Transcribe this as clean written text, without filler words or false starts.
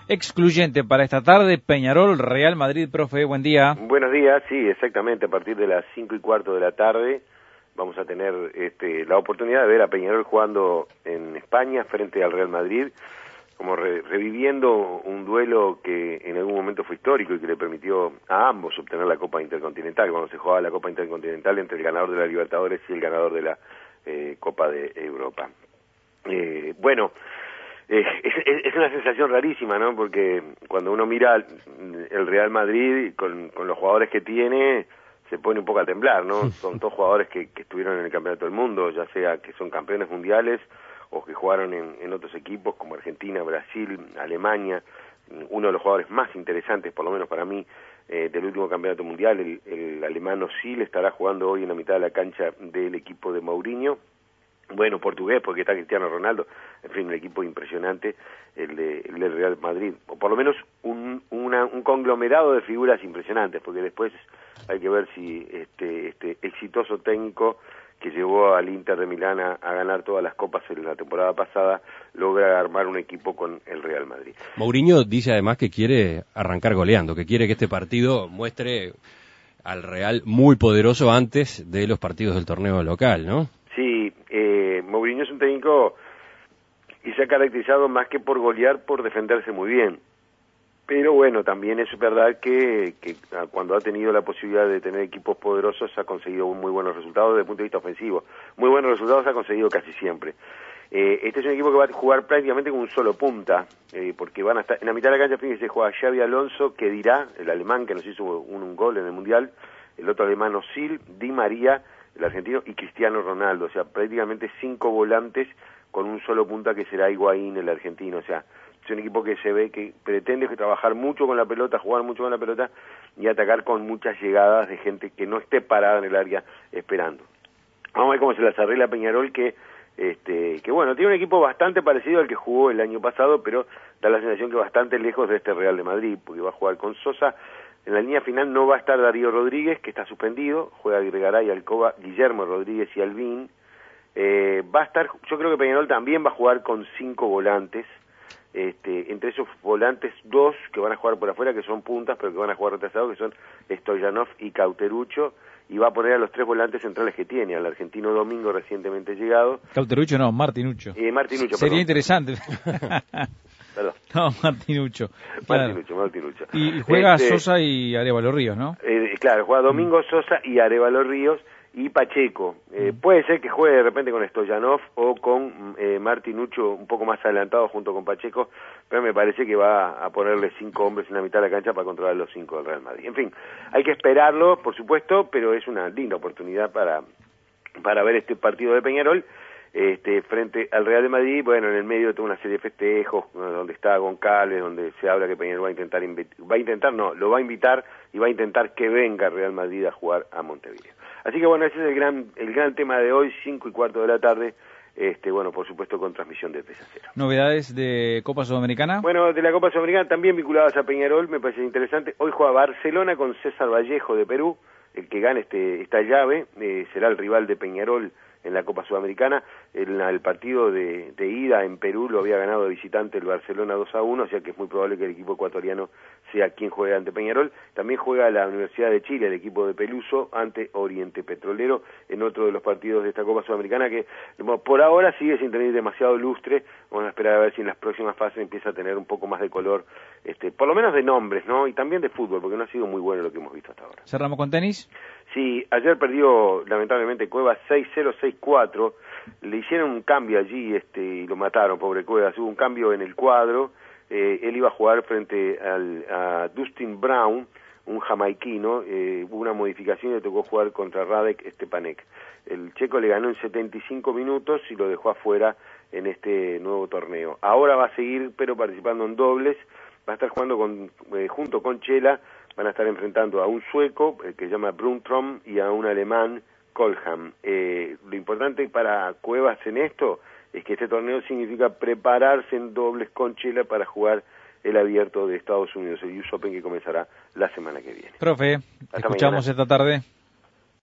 excluyente para esta tarde, Peñarol, Real Madrid, profe, buen día. Buenos días, sí, exactamente, a partir de las 5:15 de la tarde vamos a tener la oportunidad de ver a Peñarol jugando en España frente al Real Madrid, como reviviendo un duelo que en algún momento fue histórico y que le permitió a ambos obtener la Copa Intercontinental, cuando se jugaba la Copa Intercontinental entre el ganador de la Libertadores y el ganador de la Copa de Europa. Es una sensación rarísima, ¿no? Porque cuando uno mira el Real Madrid con los jugadores que tiene, se pone un poco a temblar, ¿no? Son todos jugadores que estuvieron en el Campeonato del Mundo, ya sea que son campeones mundiales o que jugaron en otros equipos como Argentina, Brasil, Alemania. Uno de los jugadores más interesantes, por lo menos para mí, del último Campeonato Mundial, el alemán Özil, estará jugando hoy en la mitad de la cancha del equipo de Mourinho. Bueno, portugués, porque está Cristiano Ronaldo, en fin, un equipo impresionante, el del Real Madrid, o por lo menos un conglomerado de figuras impresionantes, porque después hay que ver si este exitoso técnico que llevó al Inter de Milán a ganar todas las copas en la temporada pasada, logra armar un equipo con el Real Madrid. Mourinho dice además que quiere arrancar goleando, que quiere que este partido muestre al Real muy poderoso antes de los partidos del torneo local, ¿no? Sí, Mourinho es un técnico y se ha caracterizado más que por golear, por defenderse muy bien. Pero bueno, también es verdad que cuando ha tenido la posibilidad de tener equipos poderosos ha conseguido muy buenos resultados desde el punto de vista ofensivo. Muy buenos resultados ha conseguido casi siempre. Este es un equipo que va a jugar prácticamente con un solo punta, porque van a estar en la mitad de la cancha. Fíjense, juega Xavi Alonso, que dirá, el alemán que nos hizo un gol en el Mundial, el otro alemán Özil, Di María, el argentino, y Cristiano Ronaldo. O sea, prácticamente 5 volantes con un solo punta que será Higuaín, el argentino. O sea, es un equipo que se ve que pretende trabajar mucho con la pelota, jugar mucho con la pelota y atacar con muchas llegadas de gente que no esté parada en el área esperando. Vamos a ver cómo se las arregla Peñarol, que bueno, tiene un equipo bastante parecido al que jugó el año pasado, pero da la sensación que bastante lejos de este Real de Madrid, porque va a jugar con Sosa. En la línea final no va a estar Darío Rodríguez, que está suspendido, juega Gregaray, Alcoba, Guillermo Rodríguez y Albín. Va a estar, yo creo que Peñarol también va a jugar con 5 volantes, entre esos volantes 2 que van a jugar por afuera, que son puntas, pero que van a jugar retrasados, que son Stoyanov y Cauterucho, y va a poner a los 3 volantes centrales que tiene, al argentino Domingo recientemente llegado. Cauterucho no, Martinucho. Martinucho, sería perdón. interesante. Perdón. No, Martinucho. Martinucho. Y juega Sosa y Arévalo Ríos, ¿no? Claro, juega Domingo Sosa y Arévalo Ríos y Pacheco. Puede ser que juegue de repente con Stoyanov o con Martinucho un poco más adelantado junto con Pacheco, pero me parece que va a ponerle 5 hombres en la mitad de la cancha para controlar los 5 del Real Madrid. En fin, hay que esperarlo, por supuesto, pero es una linda oportunidad para ver este partido de Peñarol frente al Real de Madrid. Bueno, en el medio de toda una serie de festejos, donde está Goncalves, donde se habla que Peñarol lo va a invitar y va a intentar que venga Real Madrid a jugar a Montevideo. Así que bueno, ese es el gran tema de hoy, 5:15 de la tarde, bueno, por supuesto con transmisión de 3-0. ¿Novedades de Copa Sudamericana? Bueno, de la Copa Sudamericana también vinculadas a Peñarol, me parece interesante. Hoy juega Barcelona con César Vallejo de Perú. El que gane esta llave será el rival de Peñarol en la Copa Sudamericana. El partido de ida en Perú lo había ganado de visitante el Barcelona 2-1, o sea que es muy probable que el equipo ecuatoriano sea quien juegue ante Peñarol. También juega la Universidad de Chile, el equipo de Peluso, ante Oriente Petrolero, en otro de los partidos de esta Copa Sudamericana que por ahora sigue sin tener demasiado lustre. Vamos a esperar a ver si en las próximas fases empieza a tener un poco más de color, por lo menos de nombres, ¿no? Y también de fútbol, porque no ha sido muy bueno lo que hemos visto hasta ahora. ¿Cerramos con tenis? Sí, ayer perdió lamentablemente Cuevas 6-0, 6-4, le hicieron un cambio allí y lo mataron, pobre Cuevas, hubo un cambio en el cuadro, él iba a jugar frente a Dustin Brown, un jamaiquino, hubo una modificación y le tocó jugar contra Radek Stepanek. El checo le ganó en 75 minutos y lo dejó afuera en este nuevo torneo. Ahora va a seguir, pero participando en dobles, va a estar jugando junto con Chela. Van a estar enfrentando a un sueco, que se llama Bruntrom, y a un alemán, Kolham. Lo importante para Cuevas en esto es que este torneo significa prepararse en dobles con Chela para jugar el abierto de Estados Unidos, el US Open, que comenzará la semana que viene. Profe, escuchamos esta tarde.